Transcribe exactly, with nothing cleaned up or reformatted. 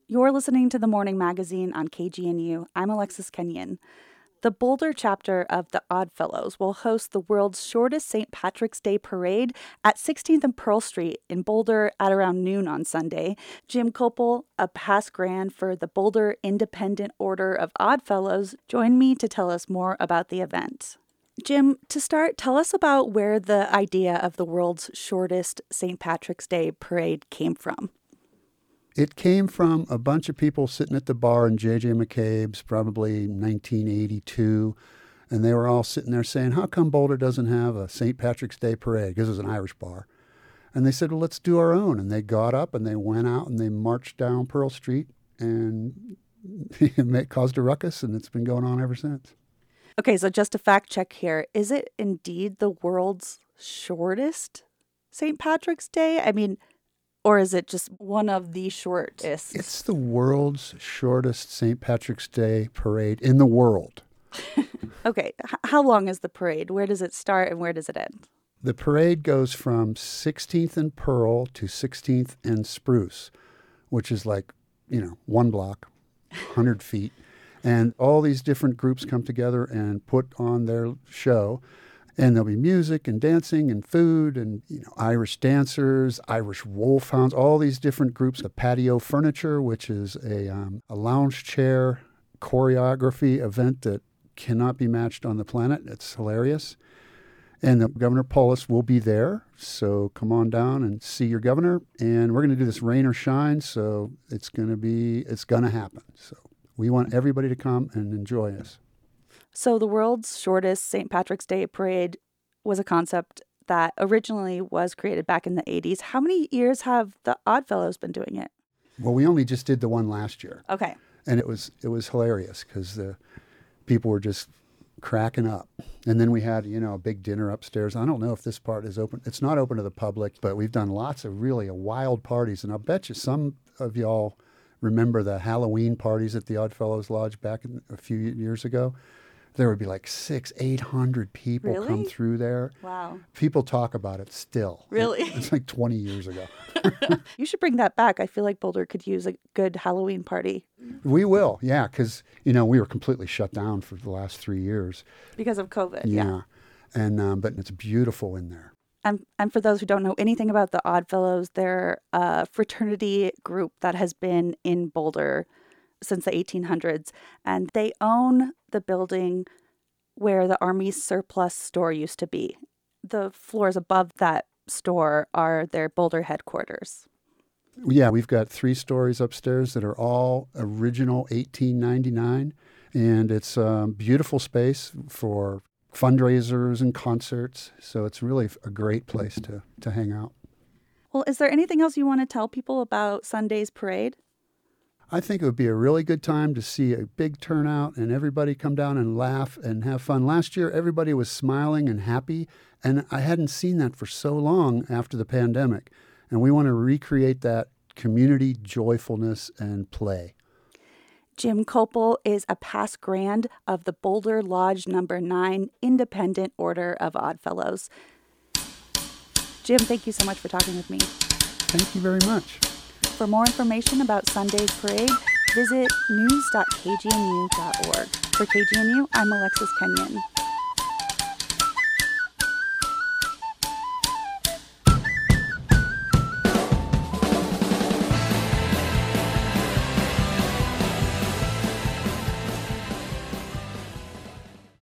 You're listening to The Morning Magazine on K G N U. I'm Alexis Kenyon. The Boulder chapter of the Oddfellows will host the world's shortest Saint Patrick's Day parade at sixteenth and Pearl Street in Boulder at around noon on Sunday. Jim Kopel, a past grand for the Boulder Independent Order of Oddfellows, joined me to tell us more about the event. Jim, to start, tell us about where the idea of the world's shortest Saint Patrick's Day parade came from. It came from a bunch of people sitting at the bar in J J McCabe's, probably nineteen eighty-two, and they were all sitting there saying, how come Boulder doesn't have a Saint Patrick's Day parade? Because it was an Irish bar. And they said, well, let's do our own. And they got up and they went out and they marched down Pearl Street, and it caused a ruckus, and it's been going on ever since. Okay, so just a fact check here. Is it indeed the world's shortest Saint Patrick's Day? I mean, or is it just one of the shortest? It's the world's shortest Saint Patrick's Day parade in the world. Okay, H- how long is the parade? Where does it start and where does it end? The parade goes from sixteenth and Pearl to sixteenth and Spruce, which is like, you know, one block, one hundred feet. And all these different groups come together and put on their show. And there'll be music and dancing and food and, you know, Irish dancers, Irish wolfhounds, all these different groups. The Patio Furniture, which is a, um, a lounge chair choreography event that cannot be matched on the planet. It's hilarious. And the Governor Polis will be there. So come on down and see your governor. And we're going to do this rain or shine. So it's going to be, it's going to happen. So we want everybody to come and enjoy us. So the world's shortest Saint Patrick's Day parade was a concept that originally was created back in the eighties. How many years have the Oddfellows been doing it? Well, we only just did the one last year. Okay. And it was it was hilarious because the people were just cracking up. And then we had, you know, a big dinner upstairs. I don't know if this part is open. It's not open to the public, but we've done lots of really wild parties. And I'll bet you some of y'all remember the Halloween parties at the Oddfellows Lodge back in, a few years ago. There would be like six, eight hundred people Really? come through there. Wow. People talk about it still. Really? It, it's like twenty years ago. You should bring that back. I feel like Boulder could use a good Halloween party. We will, yeah, because, you know, we were completely shut down for the last three years. Because of COVID, Yeah. yeah. And um, but it's beautiful in there. And, and for those who don't know anything about the Oddfellows, they're a fraternity group that has been in Boulder since the eighteen hundreds. And they own the building where the Army's surplus store used to be. The floors above that store are their Boulder headquarters. Yeah, we've got three stories upstairs that are all original eighteen ninety-nine. And it's a beautiful space for fundraisers and concerts. So it's really a great place to, to hang out. Well, is there anything else you want to tell people about Sunday's parade? I think it would be a really good time to see a big turnout and everybody come down and laugh and have fun. Last year, everybody was smiling and happy, and I hadn't seen that for so long after the pandemic. And we want to recreate that community joyfulness and play. Jim Kopel is a past grand of the Boulder Lodge Number nine Independent Order of Oddfellows. Jim, thank you so much for talking with me. Thank you very much. For more information about Sunday's parade, visit news dot k g n u dot org. For K G N U, I'm Alexis Kenyon.